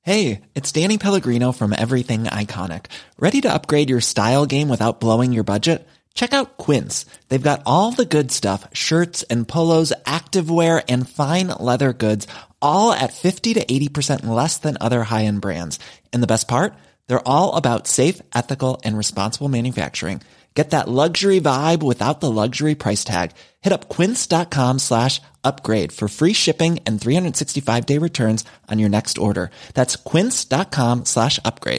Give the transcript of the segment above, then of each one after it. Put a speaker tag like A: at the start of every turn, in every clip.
A: Hey, it's Danny Pellegrino from Everything Iconic. Ready to upgrade your style game without blowing your budget? Check out Quince. They've got all the good stuff, shirts and polos, activewear, and fine leather goods, all at 50 to 80% less than other high-end brands. And the best part? They're all about safe, ethical, and responsible manufacturing. Get that luxury vibe without the luxury price tag. Hit up quince.com/upgrade for free shipping and 365-day returns on your next order. That's quince.com/upgrade.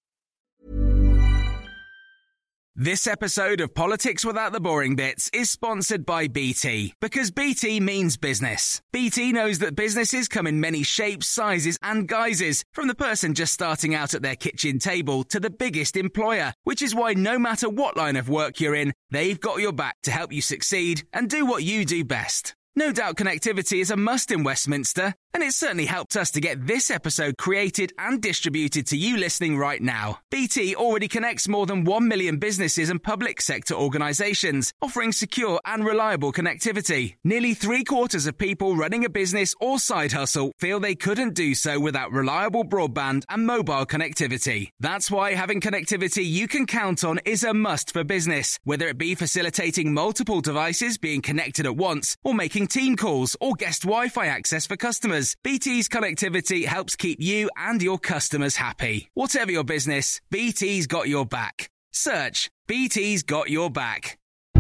B: This episode of Politics Without the Boring Bits is sponsored by BT, because BT means business. BT knows that businesses come in many shapes, sizes and guises, from the person just starting out at their kitchen table to the biggest employer, which is why no matter what line of work you're in, they've got your back to help you succeed and do what you do best. No doubt connectivity is a must in Westminster, and it's certainly helped us to get this episode created and distributed to you listening right now. BT already connects more than 1 million businesses and public sector organisations, offering secure and reliable connectivity. Nearly 3/4 of people running a business or side hustle feel they couldn't do so without reliable broadband and mobile connectivity. That's why having connectivity you can count on is a must for business, whether it be facilitating multiple devices being connected at once, or making team calls or guest Wi-Fi access for customers. BT's connectivity helps keep you and your customers happy. Whatever your business, BT's got your back. Search BT's got your back.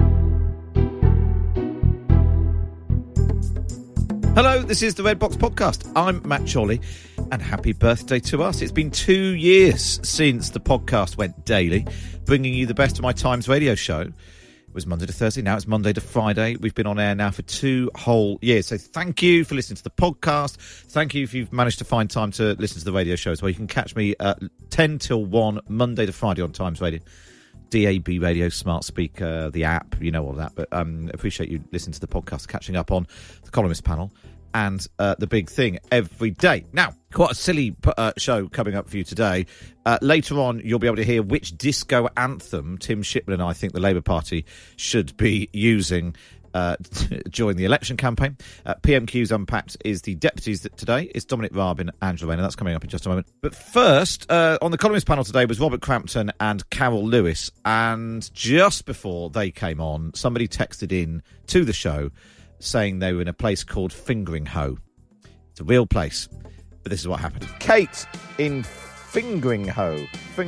C: Hello, this is the Red Box Podcast. I'm Matt Chorley, and happy birthday to us. It's been 2 years since the podcast went daily, bringing you the best of my Times radio show. It was Monday to Thursday, now it's Monday to Friday. We've been on air now for 2 whole years. So thank you for listening to the podcast. Thank you if you've managed to find time to listen to the radio show as well. You can catch me at 10 till 1, Monday to Friday on Times Radio. DAB radio, smart speaker, the app, you know all that. But appreciate you listening to the podcast, catching up on the columnist panel and the big thing every day. Now, quite a silly show coming up for you today. Later on, you'll be able to hear which disco anthem Tim Shipman and I think the Labour Party should be using during the election campaign. PMQ's Unpacked is the deputies today. It's Dominic Raab and Angela Rayner. That's coming up in just a moment. But first, on the columnist panel today was Robert Crampton and Carol Lewis. And just before they came on, somebody texted in to the show saying they were in a place called Fingringhoe. It's a real place, but this is what happened. Kate in Fingringhoe.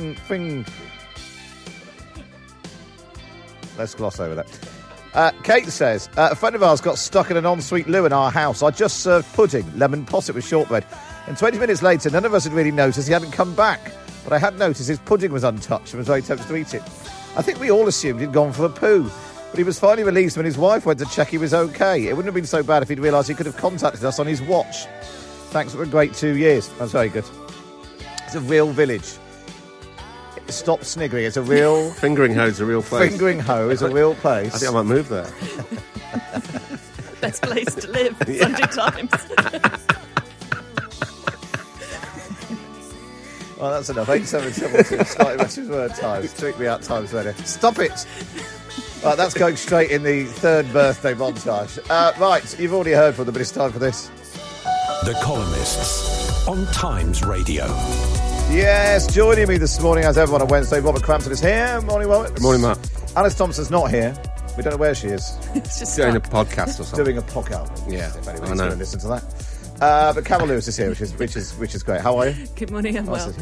C: Let's gloss over that. Kate says, a friend of ours got stuck in an ensuite loo in our house. I just served pudding, lemon posset with shortbread, and 20 minutes later, none of us had really noticed he hadn't come back. But I had noticed his pudding was untouched and was very tempted to eat it. I think we all assumed he'd gone for a poo, but he was finally released when his wife went to check he was okay. It wouldn't have been so bad if he'd realised he could have contacted us on his watch. Thanks for a great 2 years. That's very good. It's a real village. Stop sniggering. It's a real...
D: Fingringhoe's a real place.
C: Fingringhoe is a real place.
D: I think I might move there.
E: Best place to live, Sunday Times.
C: Well, that's enough. 8772, slightly Russian word times. Tweet me out Times Radio. Stop it! Right, that's going straight in the third birthday montage. Right, you've already heard from them, but it's time for this.
F: The Columnists on Times Radio.
C: Yes, joining me this morning, as everyone on Wednesday, Robert Crampton is here. Morning, Robert.
D: Good morning, Matt.
C: Alice Thompson's not here. We don't know where she is.
E: It's just
D: Doing a podcast or something.
C: Doing a podcast.
D: Yeah,
C: if anybody's
D: I know.
C: going to listen to that. But Carol Lewis is here, which is great. How are you?
E: Good morning, I'm well.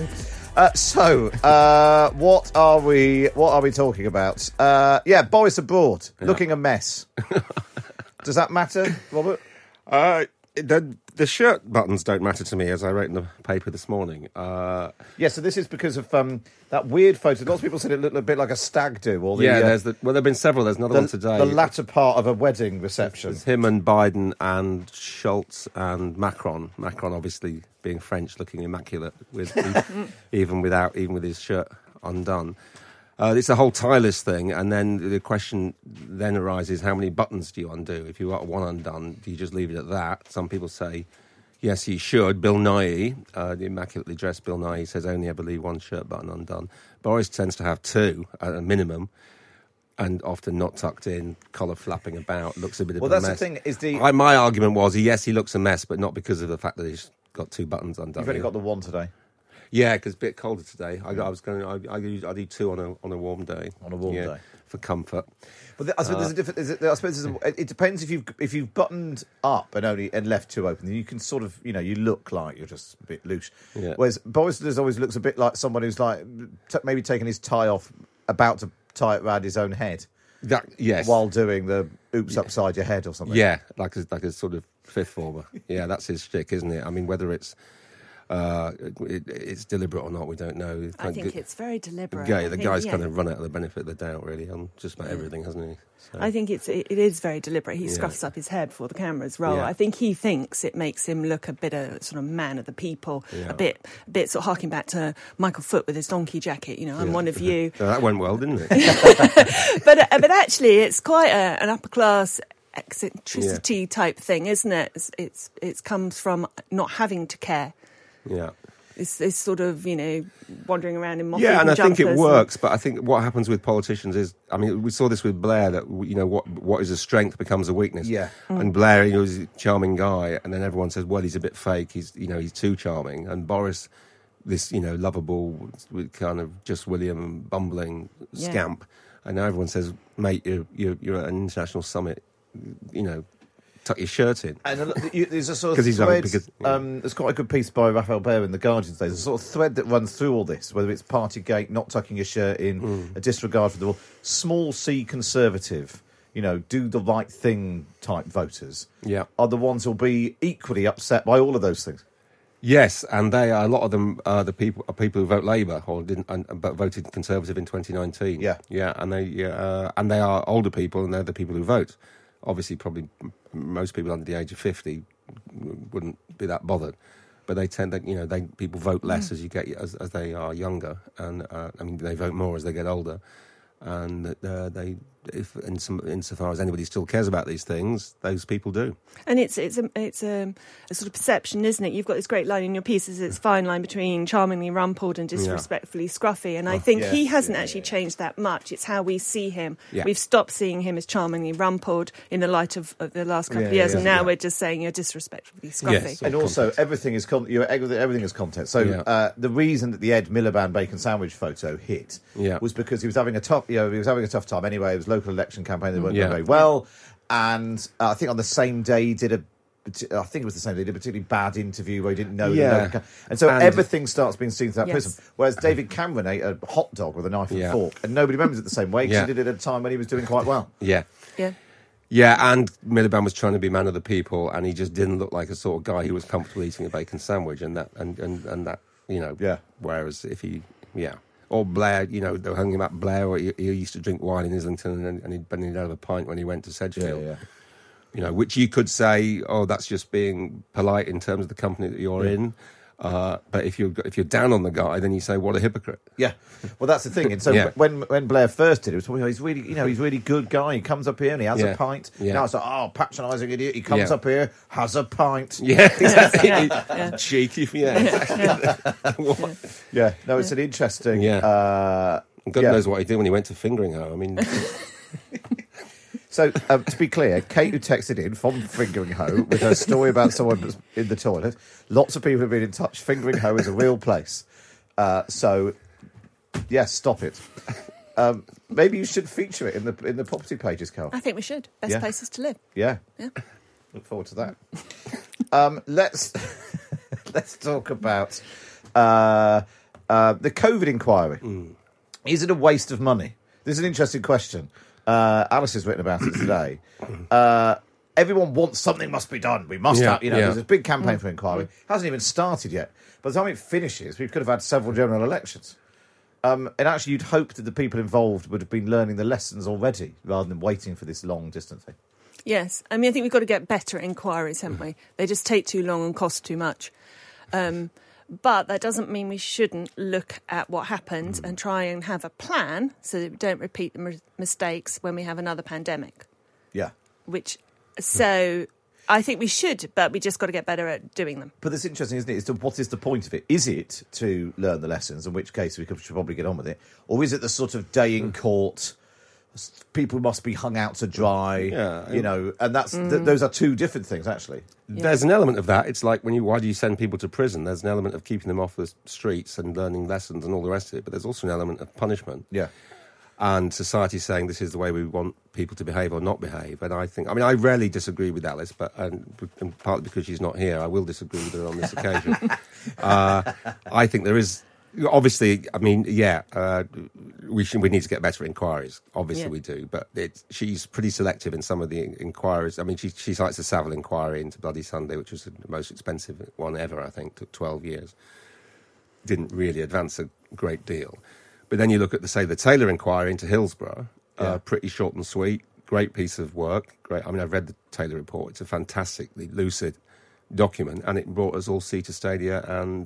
C: What are we talking about? Boris abroad, looking a mess. Does that matter, Robert?
D: The shirt buttons don't matter to me, as I wrote in the paper this morning.
C: So this is because of that weird photo. Lots of people said it looked a bit like a stag do. Or
D: there have been several. There's another one today.
C: The latter part of a wedding reception.
D: It's him and Biden and Schultz and Macron. Macron, obviously, being French, looking immaculate, even with his shirt undone. It's a whole tie-less thing, and then the question then arises, how many buttons do you undo? If you've got one undone, do you just leave it at that? Some people say, yes, you should. Bill Nighy, the immaculately dressed Bill Nighy, says only ever leave one shirt button undone. Boris tends to have two at a minimum, and often not tucked in, collar flapping about, looks a bit of a mess.
C: Well, that's the thing.
D: My argument was, yes, he looks a mess, but not because of the fact that he's got two buttons undone.
C: You've only got the one today.
D: Yeah, because it's a bit colder today. I do 2 on a warm day.
C: On a warm day.
D: For comfort.
C: But I suppose it depends if you've buttoned up and left 2 open, then you can sort of, you look like you're just a bit loose.
D: Yeah.
C: Whereas Boris always looks a bit like someone who's like maybe taking his tie off, about to tie it around his own head.
D: Yes.
C: While doing the oops upside your head or something.
D: Yeah, like a sort of fifth former. Yeah, that's his shtick, isn't it? I mean, whether it's deliberate or not, we don't know.
E: I think it's very deliberate.
D: Yeah, the guy's kind of run out of the benefit of the doubt, really, on just about everything, hasn't he? So.
E: I think it is very deliberate. He scruffs up his hair before the cameras roll.
D: Yeah.
E: I think he thinks it makes him look a bit of sort of man of the people, a bit sort of harking back to Michael Foot with his donkey jacket. I'm one of you.
D: That went well, didn't it?
E: But actually, it's quite an upper class eccentricity type thing, isn't it? It comes from not having to care.
D: Yeah.
E: It's sort of, wandering around in moth-eaten
D: jumpers. Yeah, and I think it works, but I think what happens with politicians is, I mean, we saw this with Blair, that, what is a strength becomes a weakness.
C: Yeah.
D: And Blair, he's a charming guy, and then everyone says, well, he's a bit fake, he's too charming. And Boris, this, lovable, kind of just William bumbling scamp. And now everyone says, mate, you're at an international summit, tuck your shirt in.
C: And there's a sort of thread, there's quite a good piece by Raphael Behr in The Guardian today. There's a sort of thread that runs through all this, whether it's Partygate, not tucking your shirt in, a disregard for the rule, small C conservative, do the right thing type voters, are the ones who'll be equally upset by all of those things.
D: Yes, and a lot of them are people who vote Labour or didn't, but voted Conservative in 2019. Yeah, and they are older people, and they're the people who vote. Obviously, probably most people under the age of 50 wouldn't be that bothered, but they tend that people vote less as they are younger, and they vote more as they get older, and they. If insofar as anybody still cares about these things, those people do.
E: And it's a sort of perception, isn't it? You've got this great line in your pieces. It's a fine line between charmingly rumpled and disrespectfully scruffy. And I think he hasn't actually changed that much. It's how we see him. Yeah. We've stopped seeing him as charmingly rumpled in the light of the last couple of years, and now we're just saying you're disrespectfully scruffy. Yes,
C: and also everything is everything is content. So the reason that the Ed Miliband bacon sandwich photo hit was because he was having a tough time anyway. It was local election campaign, they weren't doing very well, and I think on the same day he did a particularly bad interview where he didn't know and so everything starts being seen through that prism, whereas David Cameron ate a hot dog with a knife and fork, and nobody remembers it the same way because he did it at a time when he was doing quite well.
D: Yeah, and Miliband was trying to be man of the people, and he just didn't look like a sort of guy who was comfortable eating a bacon sandwich, and that whereas if he or Blair, they were hanging about Blair, or he used to drink wine in Islington, and he'd been out of a pint when he went to Sedgefield. Which you could say, that's just being polite in terms of the company that you're in. But if you're down on the guy, then you say, what a hypocrite.
C: Yeah, well, that's the thing. And so when Blair first did it, was he's really good guy. He comes up here and he has a pint. Yeah. Now it's like, patronising idiot. He comes up here, has a pint.
D: Yeah, exactly. Cheeky.
C: Yeah. No, it's an interesting.
D: God knows what he did when he went to fingering her. I mean.
C: So, to be clear, Kate, who texted in from Fingering Hoe with her story about someone that's in the toilet, lots of people have been in touch. Fingering Hoe is a real place. So, yes, stop it. Maybe you should feature it in the property pages, Carl.
E: I think we should. Best places to live.
C: Yeah. Look forward to that. Let's talk about the COVID inquiry. Is it a waste of money? This is an interesting question. Alice has written about it today. Everyone wants something must be done. We must have, there's a big campaign for inquiry. Hasn't even started yet. By the time it finishes, we could have had several general elections. And actually, you'd hope that the people involved would have been learning the lessons already, rather than waiting for this long distance thing.
E: Yes. I mean, I think we've got to get better at inquiries, haven't we? They just take too long and cost too much. But that doesn't mean we shouldn't look at what happened and try and have a plan so that we don't repeat the mistakes when we have another pandemic.
C: Yeah.
E: So I think we should, but we just got to get better at doing them.
C: But it's interesting, isn't it? What is the point of it? Is it to learn the lessons, in which case we should probably get on with it? Or is it the sort of day in court, people must be hung out to dry.
D: Yeah.
C: And that's those are two different things, actually.
D: There's an element of that. It's like why do you send people to prison? There's an element of keeping them off the streets and learning lessons and all the rest of it. But there's also an element of punishment.
C: Yeah.
D: And society saying this is the way we want people to behave or not behave. And I rarely disagree with Alice, and partly because she's not here, I will disagree with her on this occasion. I think there is, obviously, we need to get better inquiries. Obviously we do. But she's pretty selective in some of the inquiries. I mean, she cites the Savile inquiry into Bloody Sunday, which was the most expensive one ever, I think, took 12 years. Didn't really advance a great deal. But then you look at, the Taylor inquiry into Hillsborough, pretty short and sweet, great piece of work. Great. I mean, I've read the Taylor report. It's a fantastically lucid document, and it brought us all Seater Stadia and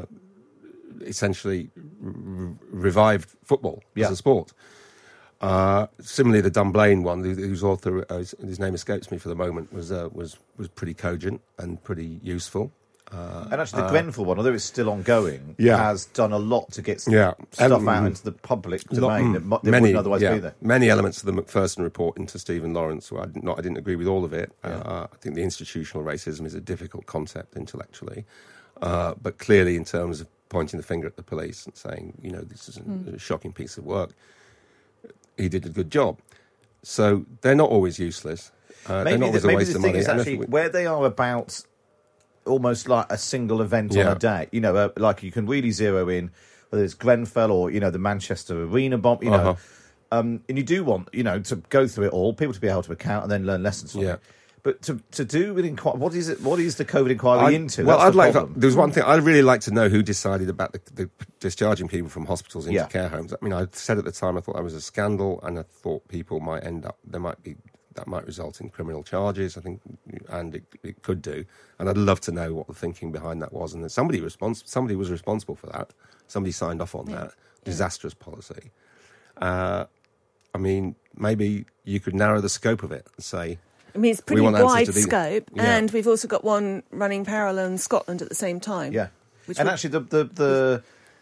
D: essentially revived football as a sport. Similarly, the Dunblane one, whose author, his name escapes me for the moment, was pretty cogent and pretty useful.
C: And actually, the Grenfell one, although it's still ongoing, has done a lot to get stuff out into the public domain that wouldn't otherwise be there.
D: Many elements of the Macpherson report into Stephen Lawrence. I didn't agree with all of it. I think the institutional racism is a difficult concept intellectually, but clearly in terms of pointing the finger at the police and saying, this is a shocking piece of work, he did a good job. So they're not always useless. They're not always a waste of money.
C: Is actually where they are about almost like a single event on a day. Like you can really zero in whether it's Grenfell or, the Manchester Arena bomb, and you do want, to go through it all, people to be able to account and then learn lessons from it. But to do with inquiry, what is the COVID inquiry into?
D: Well, there's one thing, I'd really like to know who decided about the discharging people from hospitals into care homes. I mean, I said at the time I thought that was a scandal, and I thought people might that might result in criminal charges, I think, and it could do. And I'd love to know what the thinking behind that was. And that somebody was responsible for that. Somebody signed off on that. Disastrous policy. I mean, maybe you could narrow the scope of it and say...
E: I mean, it's pretty wide scope, and we've also got one running parallel in Scotland at the same time.
C: Yeah. Actually, the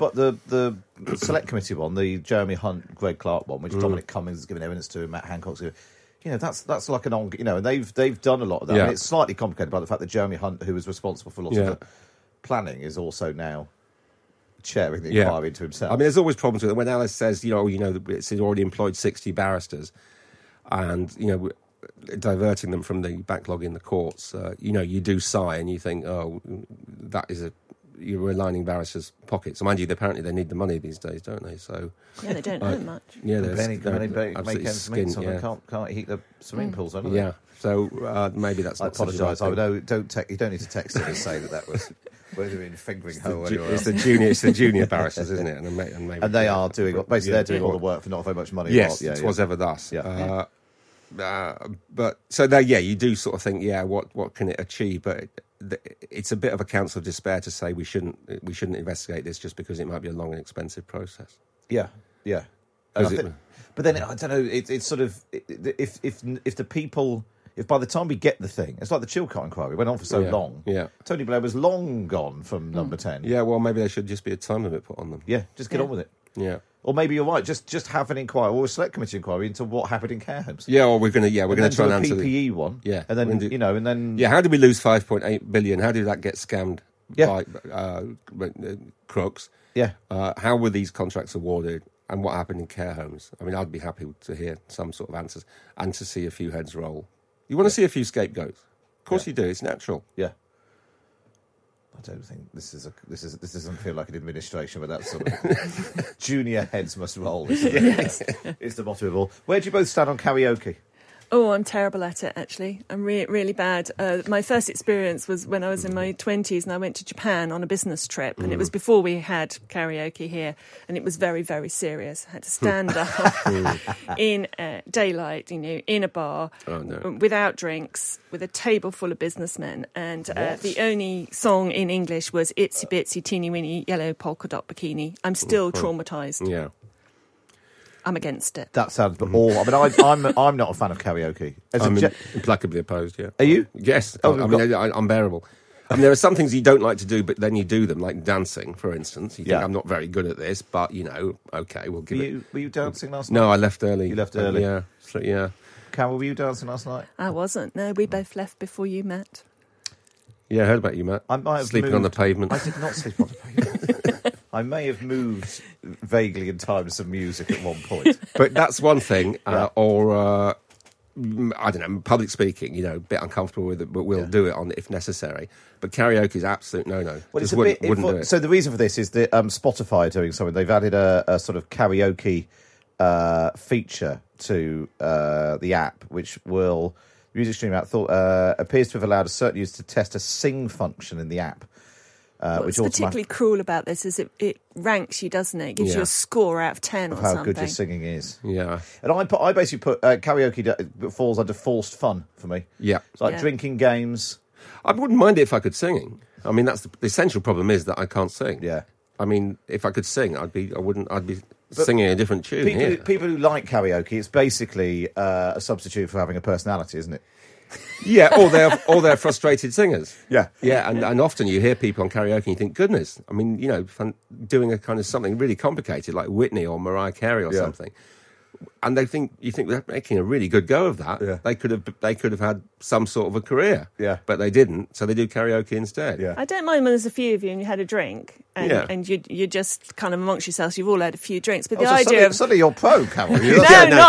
C: select committee one, the Jeremy Hunt, Greg Clark one, which Dominic Cummings has given evidence to, Matt Hancock's given... that's like an ongoing, and they've done a lot of that. I mean, it's slightly complicated by the fact that Jeremy Hunt, who was responsible for lots of the planning, is also now chairing the inquiry into himself.
D: I mean, there's always problems with it. When Alice says, it's already employed 60 barristers, and, diverting them from the backlog in the courts, you do sigh and you think, you're lining barristers' pockets. So mind you, apparently they need the money these days, don't they? So
E: they don't earn much.
C: Yeah, they make ends meet, so they can't heat the swimming pools, don't they?
D: Yeah, so maybe that's.
C: I apologise. You don't need to text it and say that was. Whether in fingering hole anywhere
D: else. It's the junior barristers, isn't it?
C: And they are doing they're doing all the work for not very much money.
D: Yes, it was ever thus. Yeah. But so there, you do sort of think, what can it achieve? But it's a bit of a counsel of despair to say we shouldn't investigate this just because it might be a long and expensive process.
C: Yeah. But then I don't know. It's sort of if the people. If by the time we get the thing, it's like the Chilcot inquiry, it went on for so long. Yeah. Tony Blair was long gone from number 10.
D: Yeah, well, maybe there should just be a time limit put on them.
C: Yeah, just get on with it.
D: Yeah.
C: Or maybe you're right, just have an inquiry, or a select committee inquiry into what happened in care homes.
D: Yeah, or we're going to try and answer
C: the PPE one.
D: Yeah.
C: And then, and then...
D: Yeah, how did we lose 5.8 billion? How did that get scammed by crooks?
C: Yeah.
D: How were these contracts awarded? And what happened in care homes? I mean, I'd be happy to hear some sort of answers and to see a few heads roll. You want to see a few scapegoats? Of course you do. It's natural.
C: Yeah. I don't think this doesn't feel like an administration, but that's sort of junior heads must roll. It's the motto of all. Where do you both stand on karaoke?
E: Oh, I'm terrible at it, actually. I'm really bad. My first experience was when I was in my 20s and I went to Japan on a business trip, and it was before we had karaoke here, and it was very, very serious. I had to stand up in daylight, in a bar, without drinks, with a table full of businessmen, and the only song in English was Itsy Bitsy Teeny Weeny Yellow Polka Dot Bikini. I'm still traumatised.
D: Yeah.
E: I'm against it.
C: That sounds all. I mean, I'm not a fan of karaoke.
D: I'm implacably opposed. Yeah.
C: Are you?
D: Yes. I'm unbearable. I mean, there are some things you don't like to do, but then you do them, like dancing, for instance. You think, I'm not very good at this, but, okay, we'll give it...
C: Were you dancing last night?
D: No, I left early.
C: You left early?
D: Yeah.
C: Carol, were you dancing last night?
E: I wasn't. No, we both left before you met.
D: Yeah, I heard about you, Matt.
C: I might have
D: sleeping on the pavement.
C: I did not sleep on the pavement. I may have moved vaguely in time to some music at one point.
D: But that's one thing. Or, I don't know, public speaking, a bit uncomfortable with it, but we'll do it on if necessary. But karaoke is absolute no-no.
C: Well,
D: Just wouldn't do it.
C: So the reason for this is that Spotify are doing something. They've added a sort of karaoke feature to the app, which will... Music Stream app appears to have allowed a certain user to test a sing function in the app.
E: What's particularly cruel about this is it ranks you, doesn't it? It gives you a score out of 10 or something.
C: How good your singing is.
D: Yeah.
C: And I basically put karaoke falls under forced fun for me.
D: Yeah.
C: It's like drinking games.
D: I wouldn't mind it if I could sing. I mean, that's the essential problem is that I can't sing.
C: Yeah.
D: I mean, if I could sing, I'd be singing a different tune.
C: People who like karaoke, it's basically a substitute for having a personality, isn't it?
D: Yeah, or they're frustrated singers.
C: Yeah.
D: Yeah, and often you hear people on karaoke and you think, goodness, I mean, doing a kind of something really complicated like Whitney or Mariah Carey or something. And you think they're making a really good go of that.
C: Yeah.
D: They could have had some sort of a career.
C: Yeah.
D: But they didn't, so they do karaoke instead.
C: Yeah.
E: I don't mind when there's a few of you and you had a drink and you're just kind of amongst yourselves. You've all had a few drinks, but the idea
C: suddenly you're pro, Carol.
E: No,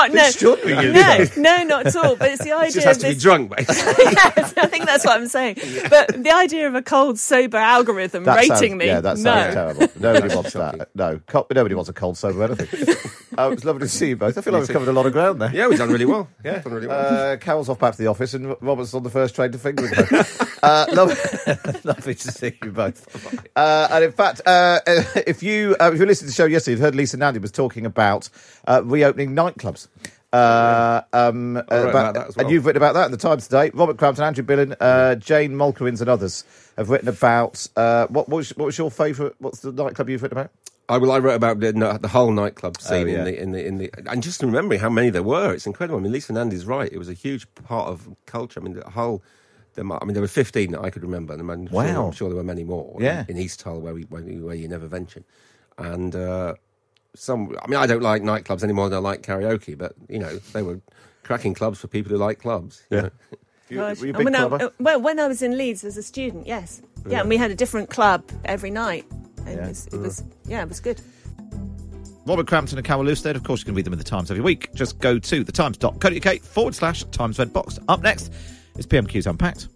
E: not at all. But it's the idea.
D: It just has to be drunk, basically.
E: Yes, I think that's what I'm saying. But the idea of a cold sober algorithm rating me.
C: Yeah, that sounds terrible. Nobody wants that. No, nobody wants a cold sober anything. It's lovely to see you both. I feel like we've covered a lot of ground there.
D: Yeah, we've done really well.
C: Yeah,
D: done really well.
C: Carol's off back to the office, and Robert's on the first train to Fingering. Lovely to see you both. And in fact, if you listened to the show yesterday, you've heard Lisa Nandy was talking about reopening nightclubs.
D: About that as well.
C: And you've written about that in the Times today. Robert Crampton, Andrew Billen, Jane Mulkerins, and others have written about what was your favourite? What's the nightclub you've written about?
D: I wrote about the whole nightclub scene in the and just remembering how many there were. It's incredible. I mean, Lisa Nandy's right. It was a huge part of culture. I mean, there were 15 that I could remember. And I'm sure there were many more.
C: Yeah.
D: In East Hull, where you never ventured, and I don't like nightclubs any more than I like karaoke, but they were cracking clubs for people who like clubs.
C: Yeah.
E: Were you a big clubber? When I was in Leeds as a student, yes. Yeah, and we had a different club every night. And it was good.
C: Robert Crampton and Carol Lewstead. Of course, you can read them in the Times every week. Just go to thetimes.co.uk/Times Red Box. Up next is PMQ's Unpacked.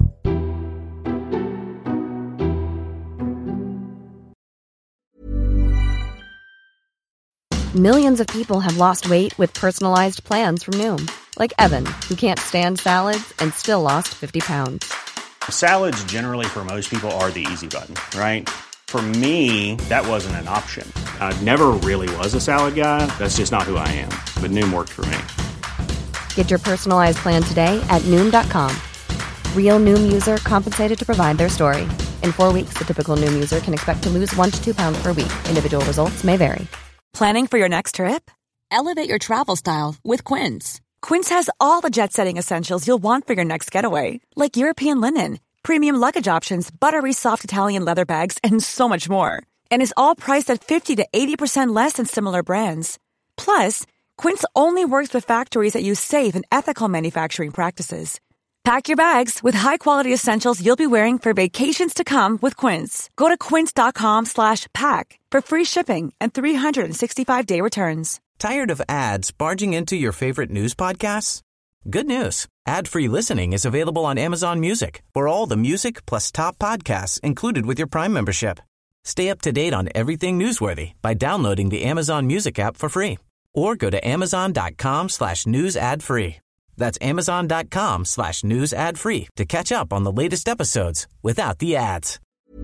G: Millions of people have lost weight with personalized plans from Noom. Like Evan, who can't stand salads and still lost 50 pounds.
H: Salads generally for most people are the easy button, right? For me, that wasn't an option. I never really was a salad guy. That's just not who I am. But Noom worked for me.
G: Get your personalized plan today at Noom.com. Real Noom user compensated to provide their story. In 4 weeks, the typical Noom user can expect to lose 1 to 2 pounds per week. Individual results may vary.
I: Planning for your next trip? Elevate your travel style with Quince. Quince has all the jet-setting essentials you'll want for your next getaway, like European linen, premium luggage options, buttery soft Italian leather bags, and so much more. And is all priced at 50 to 80% less than similar brands. Plus, Quince only works with factories that use safe and ethical manufacturing practices. Pack your bags with high-quality essentials you'll be wearing for vacations to come with Quince. Go to quince.com/pack for free shipping and 365-day returns.
J: Tired of ads barging into your favorite news podcasts? Good news. Ad-free listening is available on Amazon Music for all the music plus top podcasts included with your Prime membership. Stay up to date on everything newsworthy by downloading the Amazon Music app for free or go to amazon.com/news ad free. That's amazon.com/news ad free to catch up on the latest episodes without the ads.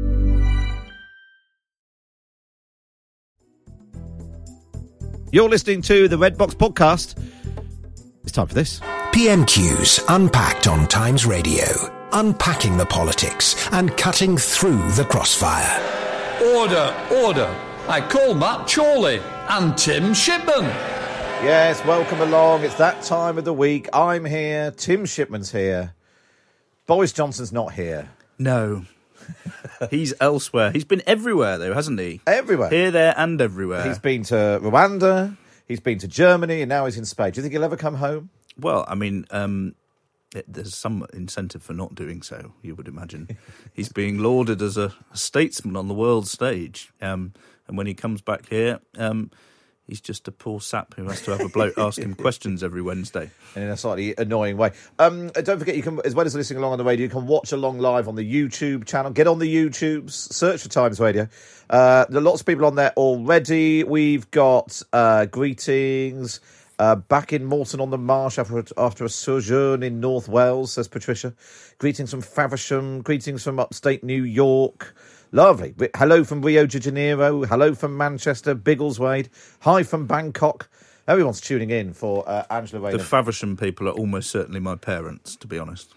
C: You're listening to the Red Box Podcast. It's time for this.
F: PMQ's Unpacked on Times Radio. Unpacking the politics and cutting through the crossfire.
K: Order. I call Matt Chorley and Tim Shipman.
C: Yes, welcome along. It's that time of the week. I'm here. Tim Shipman's here. Boris Johnson's not here.
L: No. He's elsewhere. He's been everywhere, though, hasn't he?
C: Everywhere.
L: Here, there, and everywhere.
C: He's been to Rwanda, he's been to Germany, and now he's in Spain. Do you think he'll ever come home?
L: Well, I mean, there's some incentive for not doing so, you would imagine. He's being lauded as a statesman on the world stage. And when he comes back here, he's just a poor sap who has to have a bloke ask him questions every Wednesday.
C: And in a slightly annoying way. Don't forget, you can, as well as listening along on the radio, you can watch along live on the YouTube channel. Get on the YouTubes, search for Times Radio. There are lots of people on there already. We've got greetings. Back in Moulton-on-the-Marsh after a sojourn in North Wales, says Patricia. Greetings from Faversham. Greetings from upstate New York. Lovely. Hello from Rio de Janeiro. Hello from Manchester, Biggleswade. Hi from Bangkok. Everyone's tuning in for Angela Rayner.
L: The Faversham people are almost certainly my parents, to be honest.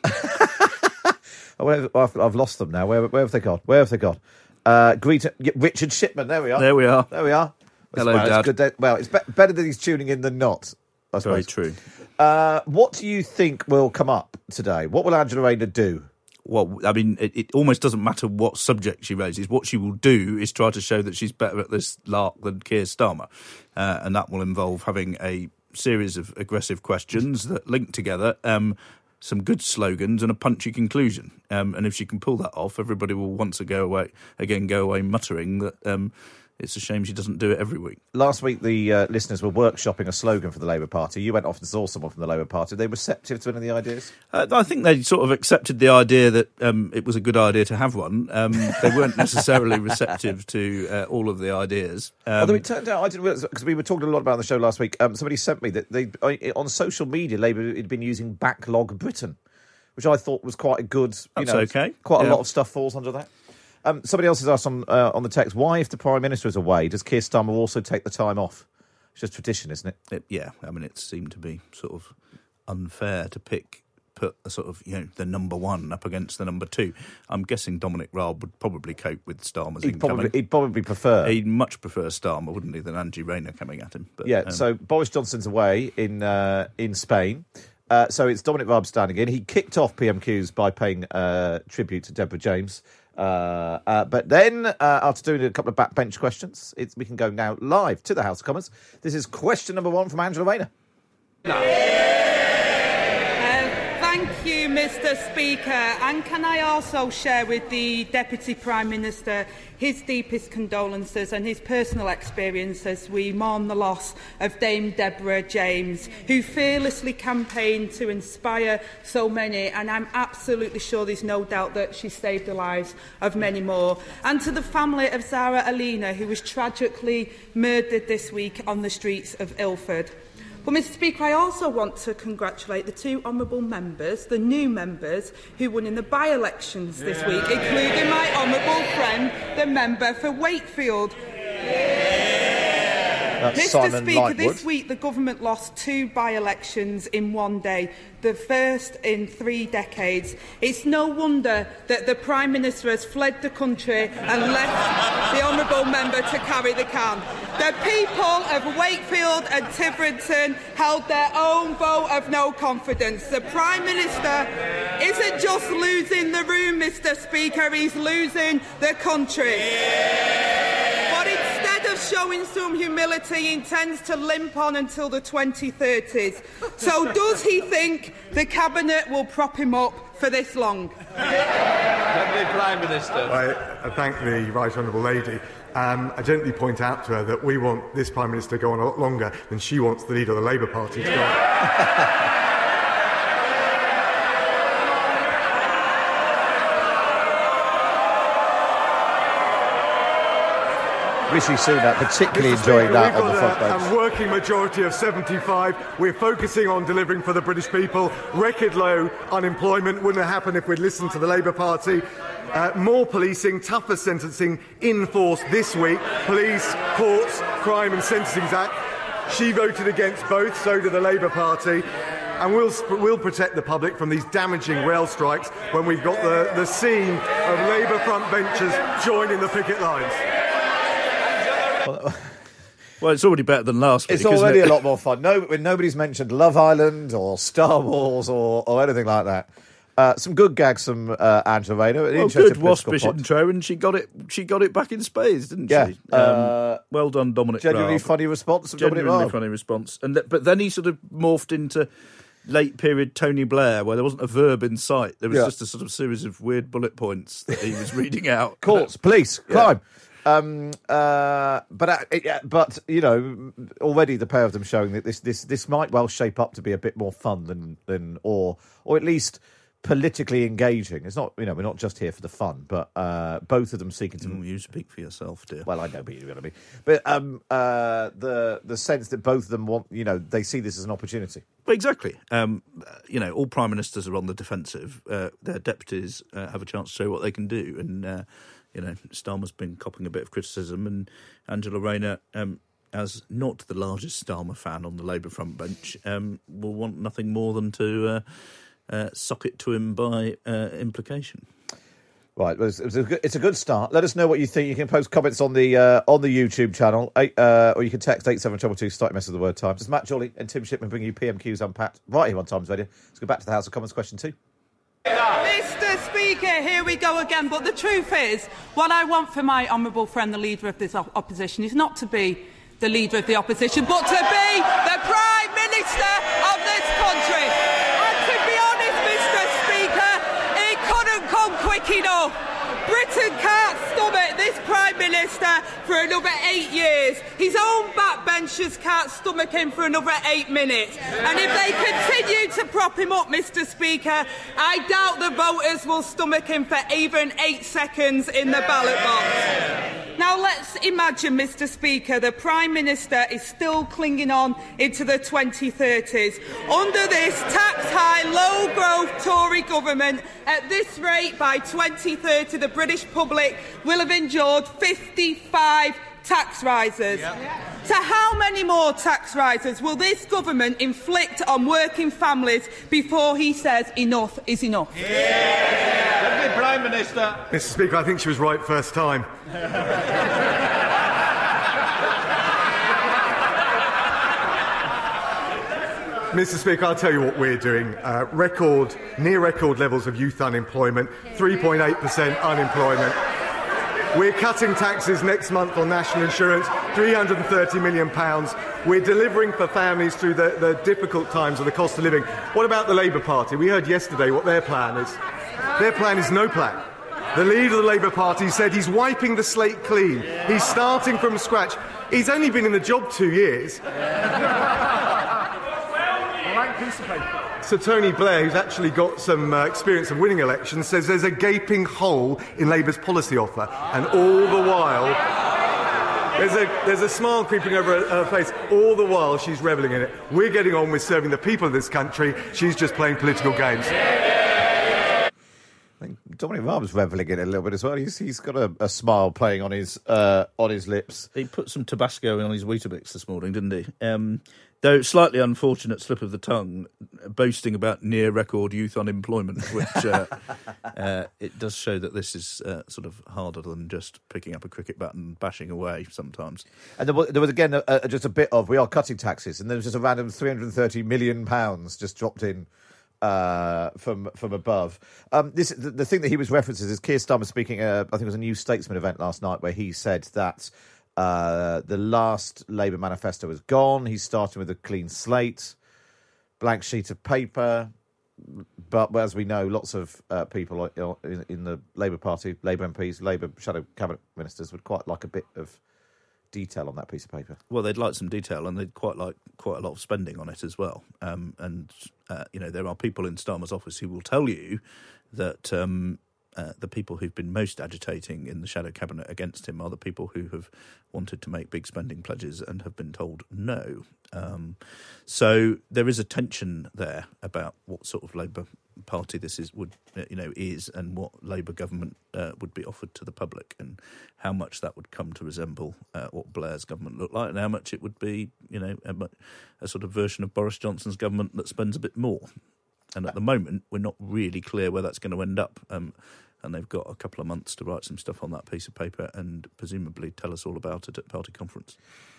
C: I've lost them now. Where have they gone? Where have they gone? Richard Shipman. There we are.
L: There we are.
C: There we are.
L: Hello, Dad.
C: It's good. Well, it's better that he's tuning in than not, I suppose.
L: Very true.
C: What do you think will come up today? What will Angela Rayner do?
L: Well, I mean, it almost doesn't matter what subject she raises. What she will do is try to show that she's better at this lark than Keir Starmer. And that will involve having a series of aggressive questions that link together some good slogans and a punchy conclusion. And if she can pull that off, everybody will once go away muttering that it's a shame she doesn't do it every week.
C: Last week, the listeners were workshopping a slogan for the Labour Party. You went off and saw someone from the Labour Party. Are they receptive to any of the ideas?
L: I think they sort of accepted the idea that it was a good idea to have one. They weren't necessarily receptive to all of the ideas.
C: Although it turned out, I didn't realise, because we were talking a lot about it on the show last week, somebody sent me that they on social media, Labour had been using Backlog Britain, which I thought was quite a good...
L: That's okay.
C: Quite a lot of stuff falls under that. Somebody else has asked on the text, why, if the Prime Minister is away, does Keir Starmer also take the time off? It's just tradition, isn't it?
L: Yeah, I mean, it seemed to be sort of unfair to put a sort of, the number one up against the number two. I'm guessing Dominic Raab would probably cope with Starmer's incoming.
C: He'd probably prefer.
L: He'd much prefer Starmer, wouldn't he, than Angie Rayner coming at him. But,
C: yeah, so Boris Johnson's away in Spain. So it's Dominic Raab standing in. He kicked off PMQs by paying tribute to Deborah James. But then, after doing a couple of backbench questions, we can go now live to the House of Commons. This is question number 1 from Angela Rayner.
M: Thank you, Mr. Speaker. And can I also share with the Deputy Prime Minister his deepest condolences and his personal experience as we mourn the loss of Dame Deborah James, who fearlessly campaigned to inspire so many, and I'm absolutely sure there's no doubt that she saved the lives of many more. And to the family of Zara Alina, who was tragically murdered this week on the streets of Ilford. Well, Mr. Speaker, I also want to congratulate the 2 honourable members, the new members, who won in the by-elections this week, including my honourable friend, the member for Wakefield. Mr.
C: Simon
M: Speaker,
C: Lightwood.
M: This week the government lost 2 by-elections in one day, the first in 3 decades. It's no wonder that the Prime Minister has fled the country and left the honourable member to carry the can. The people of Wakefield and Tiverton held their own vote of no confidence. The Prime Minister isn't just losing the room, Mr. Speaker, he's losing the country. But instead of showing some humility, he intends to limp on until the 2030s. So does he think the Cabinet will prop him up for this long?
N: Deputy Prime Minister.
O: I thank the Right Honourable Lady. I gently point out to her that we want this Prime Minister to go on a lot longer than she wants the leader of the Labour Party to go on.
C: Rishi Sunak particularly enjoying that on the front bench.
O: A working majority of 75. We're focusing on delivering for the British people. Record low unemployment. Wouldn't have happened if we'd listened to the Labour Party. More policing, tougher sentencing in force this week. Police, courts, Crime and Sentencing Act. She voted against both, so did the Labour Party. And we'll protect the public from these damaging rail strikes when we've got the scene of Labour front benchers joining the picket lines.
L: Well, it's already better than last week.
C: It's already a lot more fun. When nobody's mentioned Love Island or Star Wars or anything like that. Some good gags from Angela Rayner.
L: Well, good waspish intro, and she got it back in spades, didn't she? Well done, Dominic.
C: Genuinely
L: Raab.
C: funny response from Dominic
L: Genuinely
C: Raab.
L: funny response. But then he sort of morphed into late period Tony Blair, where there wasn't a verb in sight. There was just a sort of series of weird bullet points that he was reading out.
C: Courts, police, crime. But you know, already the pair of them showing that this might well shape up to be a bit more fun than or at least politically engaging. It's not, you know, we're not just here for the fun, but both of them seeking to.
L: You speak for yourself, dear.
C: Well, I know, but you're going to be. But the sense that both of them want, you know, they see this as an opportunity.
L: Exactly. You know, all prime ministers are on the defensive. Their deputies have a chance to show what they can do, and you know, Starmer's been copping a bit of criticism, and Angela Rayner, as not the largest Starmer fan on the Labour front bench, will want nothing more than to sock it to him by implication.
C: Right, it's a good start. Let us know what you think. You can post comments on the YouTube channel, or you can text 87222, start your message with the word Times. It's Matt Chorley and Tim Shipman bringing you PMQs Unpacked right here on Times Radio. Let's go back to the House of Commons question 2.
M: Mr. Speaker, here we go again. But the truth is, what I want for my honourable friend, the Leader of this opposition, is not to be the Leader of the opposition, but to be the Prime Minister of this country. And to be honest, Mr. Speaker, it couldn't come quick enough. Britain can't stomach this Prime Minister for another 8 years. His own backbenchers can't stomach him for another 8 minutes. And if they continue to prop him up, Mr. Speaker, I doubt the voters will stomach him for even 8 seconds in the ballot box. Now let's imagine, Mr. Speaker, the Prime Minister is still clinging on into the 2030s. Under this tax-high, low-growth Tory government, at this rate, by 2030, the British public will have endured 55 tax rises. So how many more tax rises will this government inflict on working families before he says enough is enough?
N: Deputy Prime Minister.
O: Mr. Speaker, I think she was right first time. Mr. Speaker, I'll tell you what we're doing. Near record levels of youth unemployment, 3.8% unemployment. We're cutting taxes next month on national insurance, £330 million. We're delivering for families through the difficult times of the cost of living. What about the Labour Party? We heard yesterday what their plan is. Their plan is no plan. The leader of the Labour Party said he's wiping the slate clean. He's starting from scratch. He's only been in the job 2 years. So Tony Blair, who's actually got some experience of winning elections, says there's a gaping hole in Labour's policy offer, and all the while there's a smile creeping over her face. All the while she's revelling in it. We're getting on with serving the people of this country. She's just playing political games.
C: I think Dominic Raab was revelling in it a little bit as well. He's got a smile playing on his lips.
L: He put some Tabasco on his Weetabix this morning, didn't he? Though slightly unfortunate slip of the tongue, boasting about near-record youth unemployment, which it does show that this is sort of harder than just picking up a cricket bat and bashing away sometimes.
C: And there was again just a bit of, we are cutting taxes, and there was just a random £330 million just dropped in from above. The thing that he was referencing is Keir Starmer speaking, I think it was a New Statesman event last night, where he said that the last Labour manifesto is gone. He's starting with a clean slate, blank sheet of paper. But as we know, lots of people in the Labour Party, Labour MPs, Labour shadow cabinet ministers would quite like a bit of detail on that piece of paper.
L: Well, they'd like some detail, and they'd quite like quite a lot of spending on it as well. You know, there are people in Starmer's office who will tell you that the people who've been most agitating in the shadow cabinet against him are the people who have wanted to make big spending pledges and have been told no. So there is a tension there about what sort of Labour Party this is, and what Labour government would be offered to the public, and how much that would come to resemble what Blair's government looked like, and how much it would be, a sort of version of Boris Johnson's government that spends a bit more. And at the moment, we're not really clear where that's going to end up. And they've got a couple of months to write some stuff on that piece of paper and presumably tell us all about it at party conference.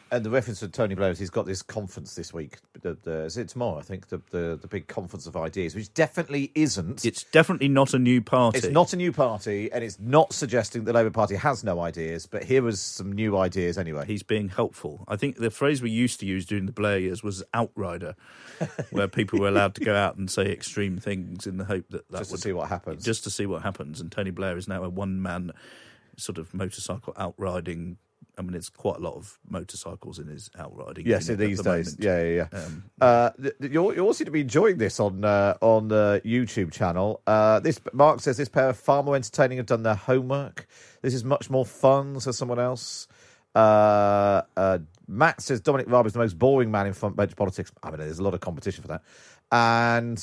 C: And the reference to Tony Blair is he's got this conference this week. Is it tomorrow? I think the big conference of ideas, which definitely isn't.
L: It's definitely not a new party.
C: It's not a new party, and it's not suggesting the Labour Party has no ideas. But here was some new ideas anyway.
L: He's being helpful. I think the phrase we used to use during the Blair years was outrider, where people were allowed to go out and say extreme things in the hope that
C: just to see what happens.
L: Just to see what happens. And Tony Blair is now a one-man sort of motorcycle outriding. I mean, it's quite a lot of motorcycles in his outriding.
C: Yes, in these days. Yeah. You all seem to be enjoying this on the YouTube channel. This Mark says this pair of far more entertaining have done their homework. This is much more fun, says someone else. Matt says Dominic Raab is the most boring man in front bench politics. I mean, there's a lot of competition for that. And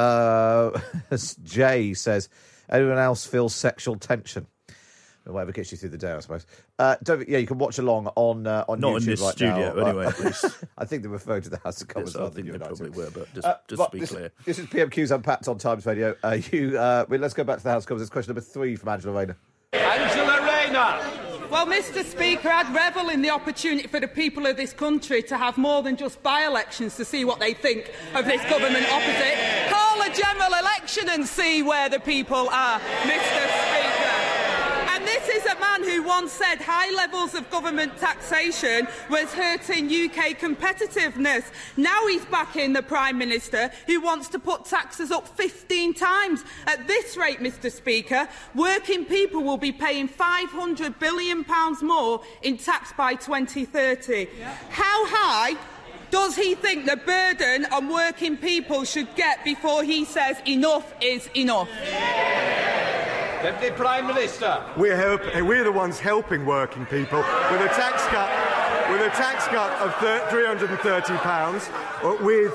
C: Jay says, anyone else feels sexual tension? Whatever gets you through the day, I suppose. You can watch along on
L: Not
C: YouTube
L: in this
C: right
L: studio,
C: now.
L: Anyway, at least.
C: I think they're referring to the House of Commons.
L: Yes, I think they probably were, but just to be clear.
C: This is PMQ's Unpacked on Times Radio. Let's go back to the House of Commons. It's question number 3 from Angela Rayner.
N: Angela Rayner.
M: Well, Mr. Speaker, I'd revel in the opportunity for the people of this country to have more than just by-elections to see what they think of this government opposite. Call a general election and see where the people are, Mr. Speaker. And this is a man who once said high levels of government taxation was hurting UK competitiveness. Now he's backing the Prime Minister who wants to put taxes up 15 times. At this rate, Mr. Speaker, working people will be paying £500 billion more in tax by 2030. Yeah. How high does he think the burden on working people should get before he says enough is enough?
N: Deputy Prime Minister.
O: We're the ones helping working people with a tax cut of £330, with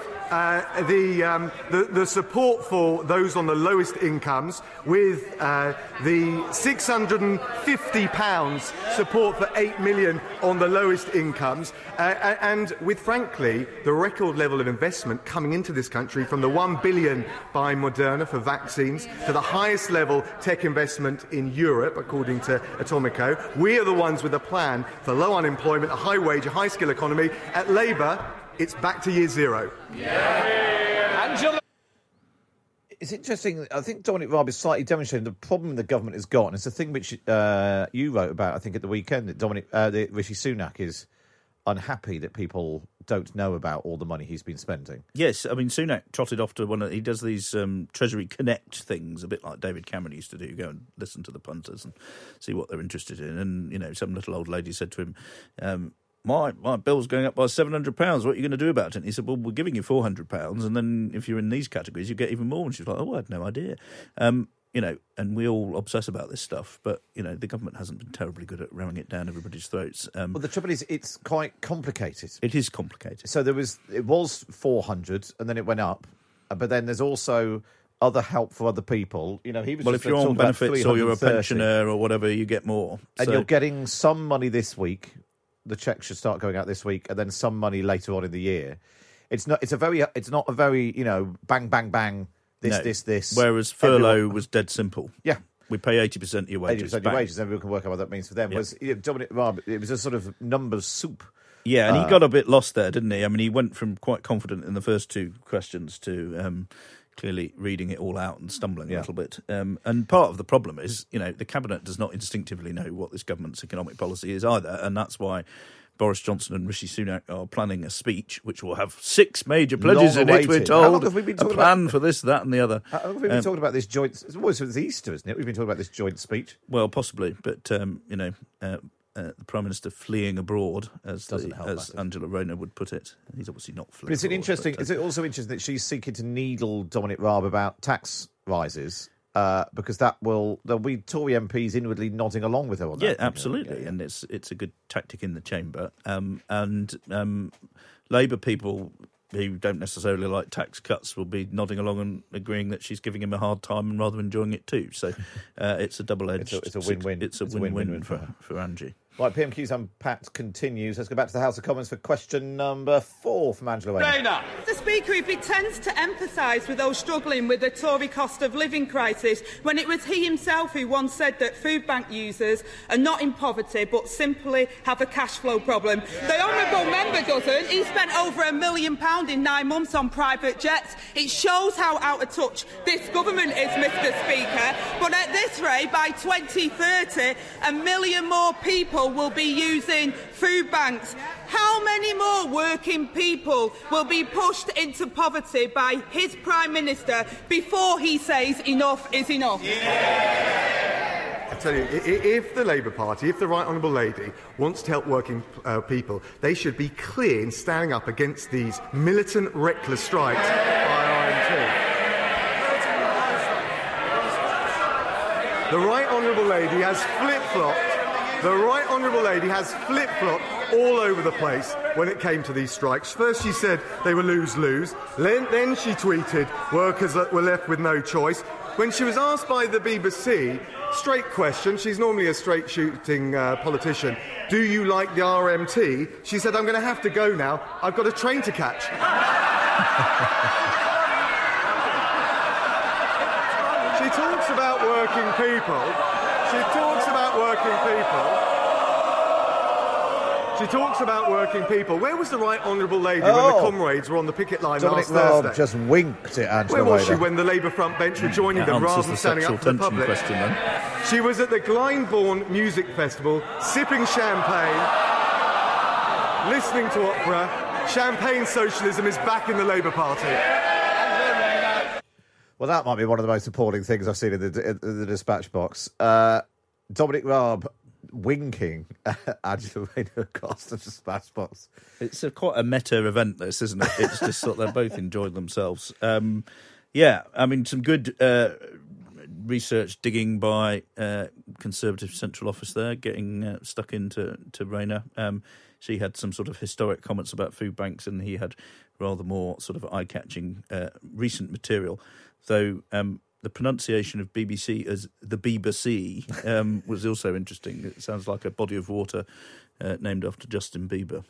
O: the support for those on the lowest incomes, with the £650 support for 8 million on the lowest incomes, and with, frankly, the record level of investment coming into this country, from the £1 billion by Moderna for vaccines to the highest level tech investment in Europe, according to Atomico. We are the ones with a plan for low unemployment, a high wage, a high skill economy. At Labour, it's back to year zero.
N: Angela.
C: It's interesting. I think Dominic Raab is slightly demonstrating the problem the government has got. And it's a thing which you wrote about, I think, at the weekend, that Rishi Sunak is unhappy that people don't know about all the money he's been spending.
L: Yes, I mean, Sunak trotted off to he does these Treasury Connect things, a bit like David Cameron used to do, go and listen to the punters and see what they're interested in. And, some little old lady said to him, My bill's going up by £700. What are you going to do about it? And he said, well, we're giving you £400, and then if you're in these categories, you get even more. And she's like, oh, I had no idea. And we all obsess about this stuff, but, the government hasn't been terribly good at ramming it down everybody's throats.
C: Well, the trouble is, it's quite complicated.
L: It is complicated.
C: So it was 400, and then it went up, but then there's also other help for other people. He was.
L: Well, if you're on benefits or you're a pensioner or whatever, you get more.
C: And you're getting some money this week. The cheques should start going out this week, and then some money later on in the year. It's not a very bang bang bang. This.
L: Whereas furlough was dead simple.
C: Yeah,
L: we pay 80% of your wages.
C: 80% of your wages. Everyone can work out what that means for them. Yeah. Was Dominic Raab? It was a sort of numbers soup.
L: Yeah, and he got a bit lost there, didn't he? I mean, he went from quite confident in the first two questions to clearly reading it all out and stumbling a little bit. And part of the problem is, the Cabinet does not instinctively know what this government's economic policy is either, and that's why Boris Johnson and Rishi Sunak are planning a speech which will have 6 major pledges in it, we're told.
C: How long have we been talking
L: a plan for this, that and the other.
C: How long have we been talking about this joint... It's Easter, isn't it? We've been talking about this joint speech.
L: Well, possibly, but, the Prime Minister fleeing abroad, as Angela Rayner would put it. He's obviously not fleeing abroad.
C: Is it also interesting that she's seeking to needle Dominic Raab about tax rises? Because there'll be Tory MPs inwardly nodding along with her on that.
L: Yeah, absolutely, and it's a good tactic in the chamber. And Labour people who don't necessarily like tax cuts will be nodding along and agreeing that she's giving him a hard time and rather enjoying it too. So it's a double-edged.
C: It's a win-win.
L: It's a win-win for Angie.
C: Right, PMQ's Unpacked continues. Let's go back to the House of Commons for question number 4 from Angela Rayner.
M: The Speaker, if he tends to emphasise with those struggling with the Tory cost of living crisis, when it was he himself who once said that food bank users are not in poverty but simply have a cash flow problem. The honourable member doesn't. He spent over £1 million in 9 months on private jets. It shows how out of touch this government is, Mr. Speaker. But at this rate, by 2030, 1 million more people will be using food banks. How many more working people will be pushed into poverty by his Prime Minister before he says enough is enough?
O: I tell you, if the Labour Party, if the Right Honourable Lady wants to help working people, they should be clear in standing up against these militant, reckless strikes by RMT. The Right Honourable Lady has flip-flopped. The Right Honourable Lady has flip-flopped all over the place when it came to these strikes. First she said they were lose-lose. Then she tweeted workers were left with no choice. When she was asked by the BBC, straight question, she's normally a straight-shooting politician, do you like the RMT? She said, I'm going to have to go now. I've got a train to catch. She talks about working people. She talks about working people. Where was the Right Honourable Lady when the comrades were on the picket line
C: Dominic
O: last Thursday?
C: Raab just winked at Angela
O: Where was she
C: Rayner.
O: when the Labour front bench were joining them rather than standing up for the public?
L: Question, then.
O: She was at the Glyndebourne Music Festival, sipping champagne, listening to opera. Champagne socialism is back in the Labour Party.
C: Well, that might be one of the most appalling things I've seen in the dispatch box. Dominic Raab winking at Angela Rayner across the dispatch box.
L: It's quite a meta event, this, isn't it? It's just sort of they both enjoyed themselves. Yeah, I mean, some good research digging by Conservative Central Office there, getting stuck into Rayner. She had some sort of historic comments about food banks, and he had rather more sort of eye-catching recent material. Though the pronunciation of BBC as the BBC was also interesting. It sounds like a body of water named after Justin Bieber.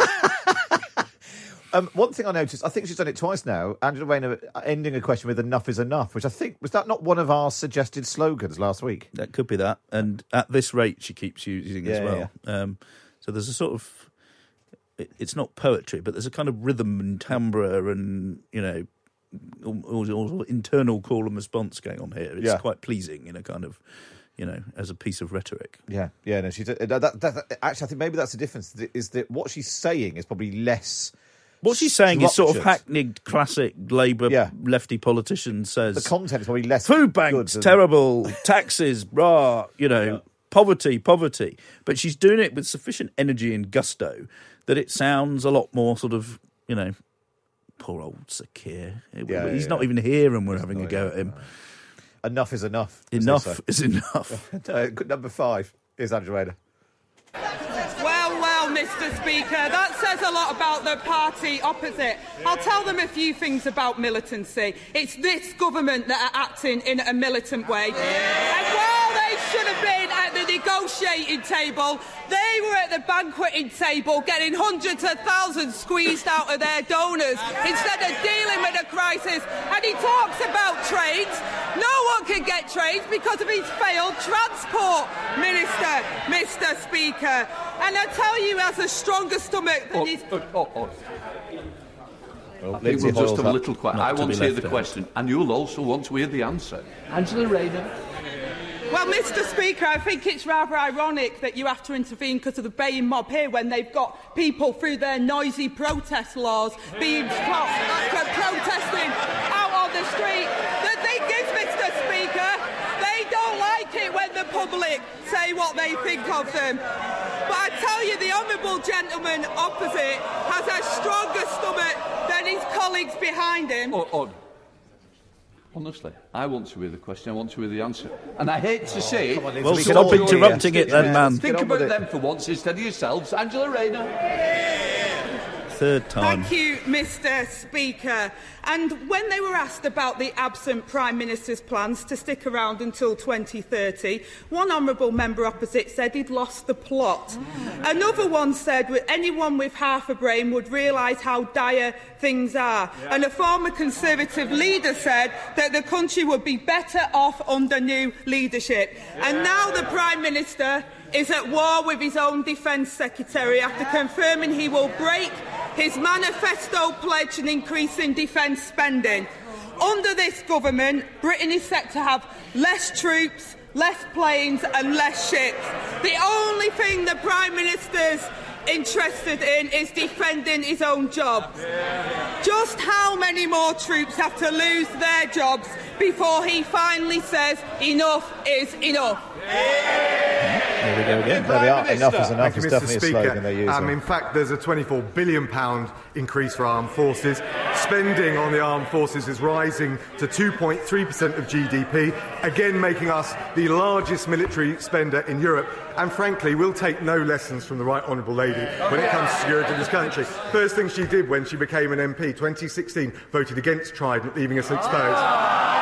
C: One thing I noticed, I think she's done it twice now, Angela Rayner ending a question with enough is enough, which I think, was that not one of our suggested slogans last week?
L: That could be that. And at this rate, she keeps using as well. Yeah. So there's a sort of, it's not poetry, but there's a kind of rhythm and timbre and, you know, all internal call and response going on here. It's quite pleasing in a kind of, you know, as a piece of rhetoric. Yeah.
C: No, she actually, I think maybe that's the difference, is that what she's saying is probably less...
L: What she's saying is sort of hackneyed, classic Labour lefty politician says...
C: The content is probably less...
L: Food banks, terrible, taxes, rah, you know, poverty. But she's doing it with sufficient energy and gusto that it sounds a lot more sort of, you know, poor old Sakir. He's not even here and we're having a go at him.
C: Enough is enough.
L: Enough is enough.
C: Number 5 is Angela Rayner.
M: Well, Mr. Speaker, that says a lot about the party opposite. I'll tell them a few things about militancy. It's this government that are acting in a militant way. And while they should have been at the negotiating table, they were at the banqueting table getting hundreds of thousands squeezed out of their donors instead of dealing with the crisis. And he talks about trades. No one can get trades because of his failed transport minister, Mr. Speaker. And I tell you, he has a stronger stomach than his...
K: I think we'll just have a little quiet. I want to hear the question, and you'll also want to hear the answer. Angela Rayner.
M: Well, Mr. Speaker, I think it's rather ironic that you have to intervene because of the baying mob here when they've got people through their noisy protest laws being protesting out on the street. The thing is, Mr. Speaker, they don't like it when the public say what they think of them. But I tell you, the honourable gentleman opposite has a stronger stomach than his colleagues behind him.
K: Honestly, I want to hear the question, I want to hear the answer. And I hate to say it...
L: Well, stop interrupting it then, man.
K: Think about them for once instead of yourselves. Angela Rayner.
L: third time.
M: Thank you, Mr. Speaker. And when they were asked about the absent Prime Minister's plans to stick around until 2030, one honourable member opposite said he'd lost the plot. Another one said anyone with half a brain would realise how dire things are. Yeah. And a former Conservative leader said that the country would be better off under new leadership. Yeah. And now the Prime Minister is at war with his own Defence Secretary after confirming he will break his manifesto pledge and increasing defence spending. Under this government, Britain is set to have less troops, less planes and less ships. The only thing the Prime Minister's interested in is defending his own job. Just how many more troops have to lose their jobs before he finally says enough is enough?
L: There we go again.
C: There we are. Enough is enough.
O: Thank you,
C: It's
O: Mr.
C: definitely a slogan
O: Speaker.
C: they're using.
O: In fact, there's a £24 billion increase for armed forces. Spending on the armed forces is rising to 2.3% of GDP, again making us the largest military spender in Europe. And frankly, we'll take no lessons from the Right Honourable Lady when it comes to security in this country. First thing she did when she became an MP, 2016, voted against Trident, leaving us exposed.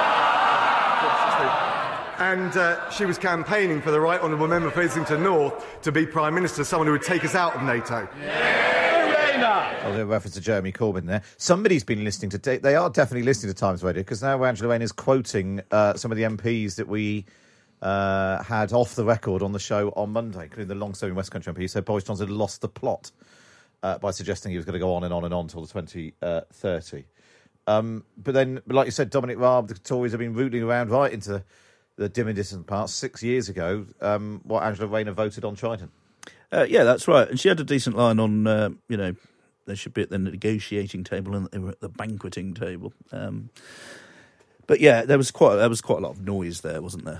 O: And she was campaigning for the Right Honourable Member for Islington North to be Prime Minister, someone who would take us out of NATO.
C: I'll do a reference to Jeremy Corbyn there. Somebody's been listening to... They are definitely listening to Times Radio, because now Angela Rayner is quoting some of the MPs that we had off the record on the show on Monday, including the long-serving West Country MP. He said Boris Johnson had lost the plot by suggesting he was going to go on and on and on until the 2030. But then, like you said, Dominic Raab, the Tories have been rooting around right into the dim and distant past. 6 years ago, what Angela Rayner voted on Trident.
L: Yeah, that's right. And she had a decent line on, they should be at the negotiating table and they were at the banqueting table. But yeah, there was quite a lot of noise there, wasn't there?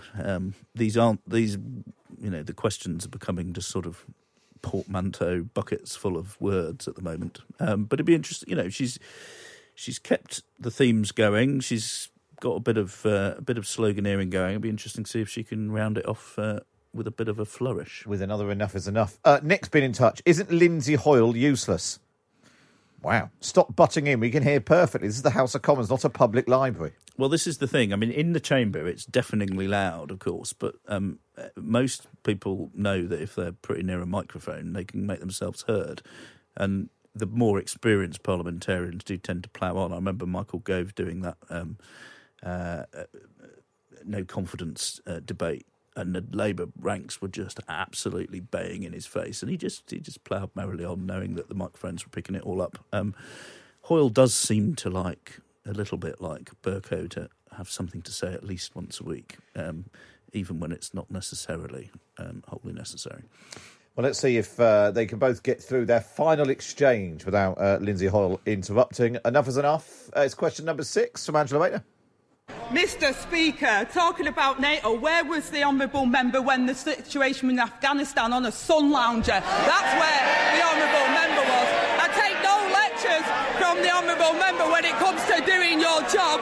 L: The questions are becoming just sort of portmanteau buckets full of words at the moment. But it'd be interesting. She's kept the themes going. She's got a bit of sloganeering going. It'd be interesting to see if she can round it off with a bit of a flourish.
C: With another enough is enough. Nick's been in touch. Isn't Lindsay Hoyle useless? Wow. Stop butting in. We can hear perfectly. This is the House of Commons, not a public library.
L: Well, this is the thing. I mean, in the chamber, it's deafeningly loud, of course, but most people know that if they're pretty near a microphone, they can make themselves heard. And the more experienced parliamentarians do tend to plough on. I remember Michael Gove doing that no confidence debate, and the Labour ranks were just absolutely baying in his face, and he just ploughed merrily on, knowing that the microphones were picking it all up. Hoyle does seem to like, a little bit like Bercow, to have something to say at least once a week, even when it's not necessarily wholly necessary.
C: Well, let's see if they can both get through their final exchange without Lindsay Hoyle interrupting. Enough is enough. It's question number 6 from Angela Rayner.
M: Mr. Speaker, talking about NATO, where was the honourable member when the situation in Afghanistan on a sun lounger? That's where the honourable member was. I take no lectures from the honourable member when it comes to doing your job.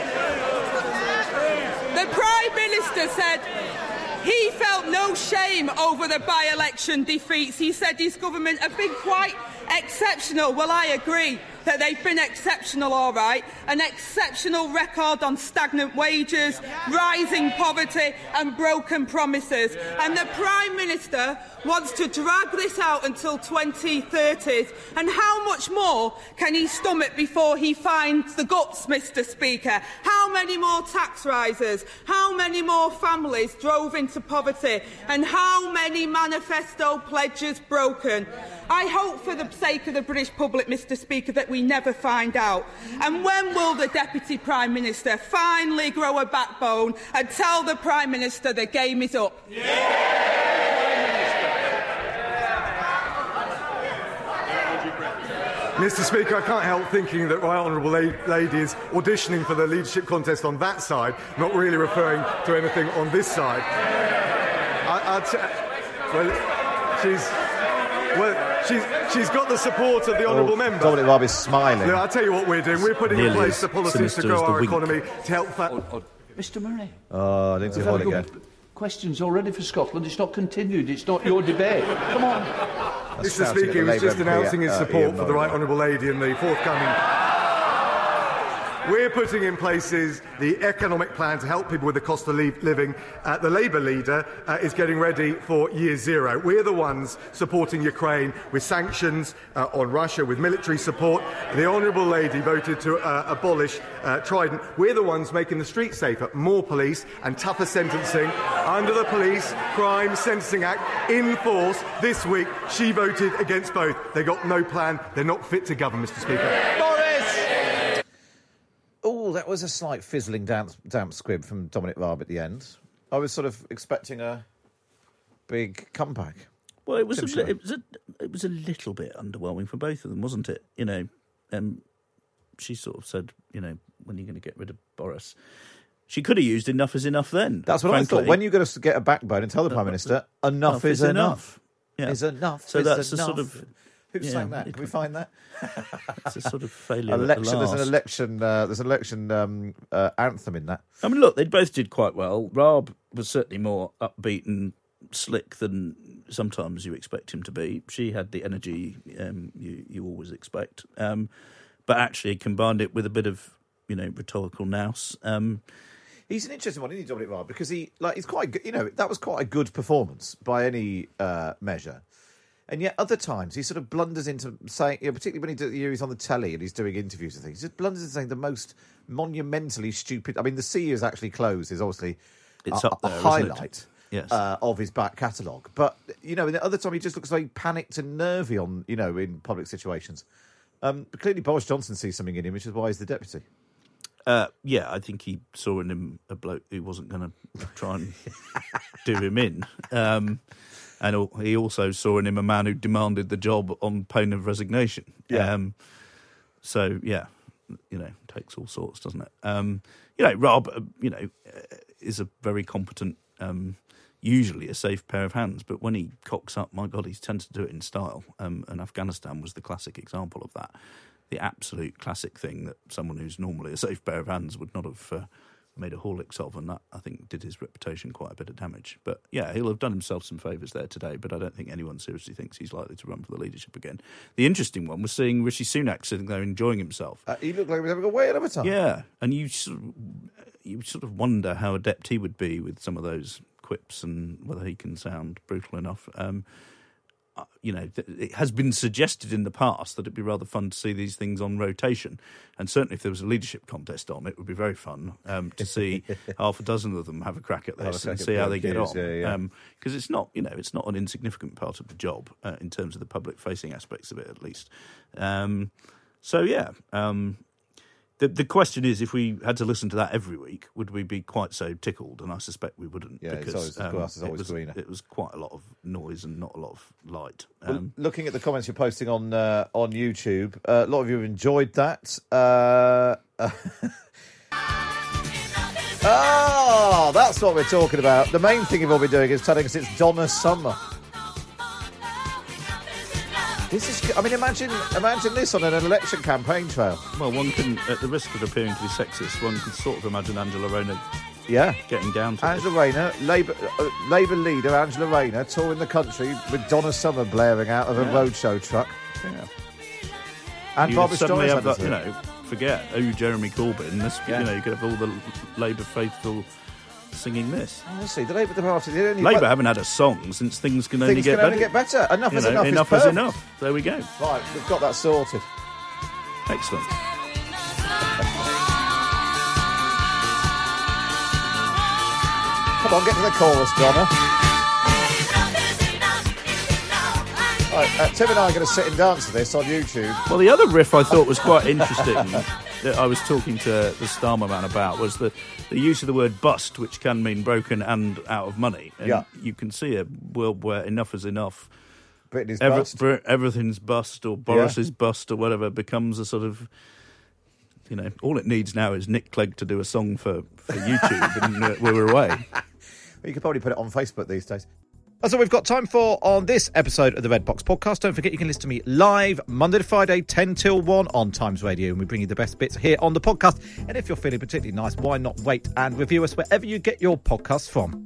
M: The Prime Minister said he felt no shame over the by-election defeats. He said his government have been quite exceptional. Well, I agree that they've been exceptional, all right. An exceptional record on stagnant wages, rising poverty and broken promises. And the Prime Minister wants to drag this out until 2030. And how much more can he stomach before he finds the guts, Mr. Speaker? How many more tax rises? How many more families drove into poverty? And how many manifesto pledges broken? I hope for the sake of the British public, Mr. Speaker, that we never find out. And when will the Deputy Prime Minister finally grow a backbone and tell the Prime Minister the game is up?
O: Mr. Speaker, I can't help thinking that Right Honourable Lady is auditioning for the leadership contest on that side, not really referring to anything on this side. She's got the support of the honourable member.
C: Dominic Raab is smiling.
O: Look, I'll tell you what we're doing. We're putting in place the policies to grow our economy, to help...
K: Mr Murray.
C: Oh, Lindsay Hoyle again.
K: Questions already for Scotland. It's not continued. It's not your debate. Come on.
O: Mr. Speaker, he was just announcing his support for the Right Honourable Lady in the forthcoming... We're putting in places the economic plan to help people with the cost of living. The Labour leader is getting ready for year zero. We're the ones supporting Ukraine with sanctions on Russia, with military support. The Honourable Lady voted to abolish Trident. We're the ones making the streets safer, more police and tougher sentencing under the Police Crime Sentencing Act in force this week. She voted against both. They got no plan. They're not fit to govern, Mr. Speaker.
C: Oh, that was a slight fizzling damp squib from Dominic Raab at the end. I was sort of expecting a big comeback.
L: Well, it was a little bit underwhelming for both of them, wasn't it? You know, she sort of said, you know, when are you going to get rid of Boris? She could have used enough is enough then.
C: That's what frankly. I thought. When you've got to get a backbone and tell the Prime Minister, enough is enough.
L: Yeah.
C: Is enough.
L: So
C: is
L: that's
C: enough.
L: a sort of...
C: Who sang that? Can we find that?
L: It's a sort of failure.
C: There's an election anthem in that.
L: I mean, look, they both did quite well. Raab was certainly more upbeat and slick than sometimes you expect him to be. She had the energy you always expect, but actually combined it with a bit of rhetorical nous.
C: He's an interesting one, isn't he, Dominic Raab? Because he's quite good. That was quite a good performance by any measure. And yet other times he sort of blunders into saying, particularly when he's on the telly and he's doing interviews and things, he just blunders into saying the most monumentally stupid... I mean, The Sea is actually closed is obviously
L: it's up there,
C: a highlight
L: yes.
C: Of his back catalogue. But, in the other time he just looks very panicked and nervy on, in public situations. But clearly Boris Johnson sees something in him, which is why he's the deputy.
L: Yeah, I think he saw in him a bloke who wasn't going to try and do him in. And he also saw in him a man who demanded the job on pain of resignation.
C: Yeah.
L: Takes all sorts, doesn't it? Raab, is a very competent, usually a safe pair of hands. But when he cocks up, my God, he tends to do it in style. And Afghanistan was the classic example of that. The absolute classic thing that someone who's normally a safe pair of hands would not have made a Horlicks of, and that, I think, did his reputation quite a bit of damage. But, yeah, he'll have done himself some favours there today, but I don't think anyone seriously thinks he's likely to run for the leadership again. The interesting one was seeing Rishi Sunak sitting there enjoying himself.
C: He looked like he was having a whale of a time.
L: Yeah, and you sort of wonder how adept he would be with some of those quips and whether he can sound brutal enough. It has been suggested in the past that it'd be rather fun to see these things on rotation. And certainly if there was a leadership contest on, it would be very fun to see half a dozen of them have a crack at this and see how they get on. Because it's not an insignificant part of the job in terms of the public-facing aspects of it, at least. The question is, if we had to listen to that every week, would we be quite so tickled? And I suspect we wouldn't.
C: Yeah, because the grass is always greener.
L: It was quite a lot of noise and not a lot of light.
C: Looking at the comments you're posting on YouTube, a lot of you have enjoyed that. That's what we're talking about. The main thing you've all been doing is telling us it's Donna Summer. Imagine this on an election campaign trail.
L: Well, one can, at the risk of appearing to be sexist, one can sort of imagine Angela Rayner getting down to
C: Angela Rayner, Labour leader Angela Rayner, touring the country with Donna Summer blaring out of a roadshow truck.
L: Yeah.
C: And Barbara
L: Streisand. Forget, Jeremy Corbyn. You could have all the Labour faithful singing this.
C: Honestly, the Labour Party...
L: Labour haven't had a song since things can only get better.
C: Enough is enough.
L: Enough is enough. There we go.
C: Right, we've got that sorted.
L: Excellent.
C: Come on, get to the chorus, Donna. Right, Tim and I are going to sit and dance to this on YouTube.
L: Well, the other riff I thought was quite interesting that I was talking to the Starmer man about was the use of the word bust, which can mean broken and out of money. And you can see a world where enough is enough.
C: Britain's bust.
L: Everything's bust, or Boris's bust, or whatever, becomes a sort of... all it needs now is Nick Clegg to do a song for YouTube and we're away.
C: Well, you could probably put it on Facebook these days. That's all we've got time for on this episode of the Red Box Podcast. Don't forget you can listen to me live Monday to Friday, 10 till 1 on Times Radio, and we bring you the best bits here on the podcast. And if you're feeling particularly nice, why not wait and review us wherever you get your podcasts from.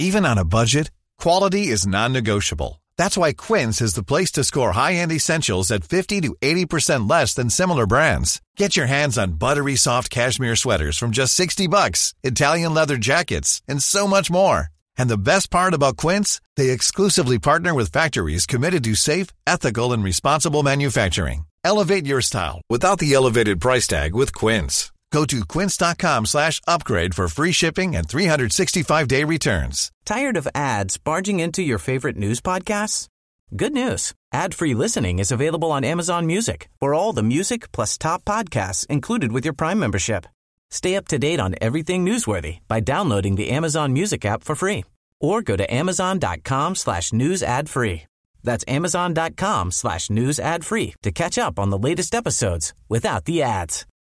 P: Even on a budget, quality is non-negotiable. That's why Quince is the place to score high-end essentials at 50 to 80% less than similar brands. Get your hands on buttery soft cashmere sweaters from just $60, Italian leather jackets, and so much more. And the best part about Quince, they exclusively partner with factories committed to safe, ethical, and responsible manufacturing. Elevate your style without the elevated price tag with Quince. Go to quince.com/upgrade for free shipping and 365-day returns.
J: Tired of ads barging into your favorite news podcasts? Good news. Ad-free listening is available on Amazon Music for all the music plus top podcasts included with your Prime membership. Stay up to date on everything newsworthy by downloading the Amazon Music app for free or go to amazon.com/news ad free. That's amazon.com/news ad free to catch up on the latest episodes without the ads.